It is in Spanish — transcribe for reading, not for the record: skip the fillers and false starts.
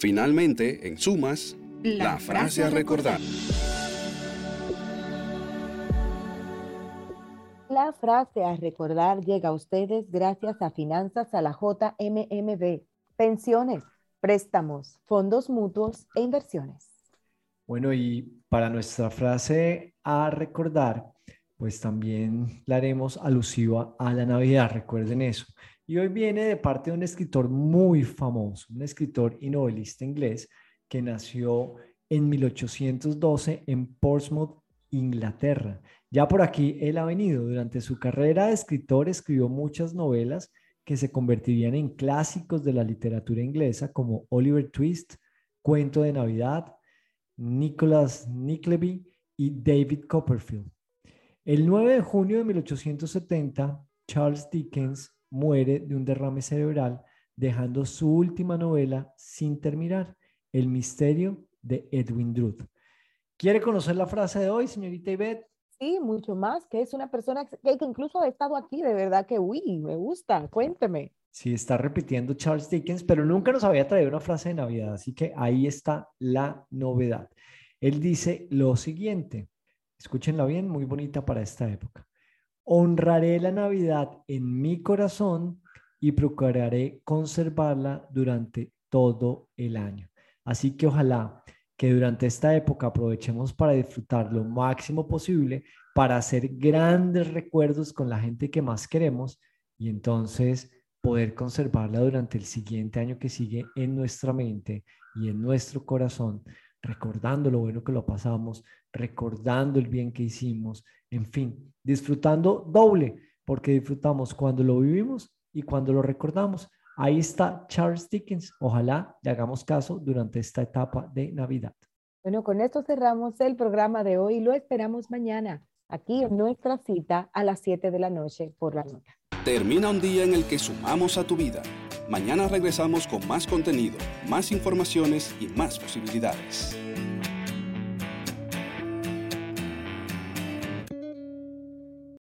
Finalmente, en sumas, la frase a recordar. La frase a recordar llega a ustedes gracias a Finanzas a la JMMB, pensiones, préstamos, fondos mutuos e inversiones. Bueno, y para nuestra frase a recordar, pues también la haremos alusiva a la Navidad, recuerden eso. Y hoy viene de parte de un escritor muy famoso, un escritor y novelista inglés que nació en 1812 en Portsmouth, Inglaterra. Ya por aquí él ha venido. Durante su carrera de escritor escribió muchas novelas que se convertirían en clásicos de la literatura inglesa como Oliver Twist, Cuento de Navidad, Nicholas Nickleby y David Copperfield. El 9 de junio de 1870, Charles Dickens muere de un derrame cerebral, dejando su última novela sin terminar, El misterio de Edwin Drood. ¿Quiere conocer la frase de hoy, señorita Ivette? Sí, mucho más, que es una persona que incluso ha estado aquí, de verdad que, me gusta, cuénteme. Sí, está repitiendo Charles Dickens, pero nunca nos había traído una frase de Navidad, así que ahí está la novedad. Él dice lo siguiente, escúchenla bien, muy bonita para esta época. Honraré la Navidad en mi corazón y procuraré conservarla durante todo el año. Así que ojalá que durante esta época aprovechemos para disfrutar lo máximo posible, para hacer grandes recuerdos con la gente que más queremos y entonces poder conservarla durante el siguiente año que sigue en nuestra mente y en nuestro corazón, recordando lo bueno que lo pasamos, recordando el bien que hicimos, en fin, disfrutando doble, porque disfrutamos cuando lo vivimos y cuando lo recordamos. Ahí está Charles Dickens. Ojalá le hagamos caso durante esta etapa de Navidad. Bueno, con esto cerramos el programa de hoy. Lo esperamos mañana, aquí en nuestra cita a las 7 de la noche por la nota. Termina un día en el que sumamos a tu vida. Mañana regresamos con más contenido, más informaciones y más posibilidades.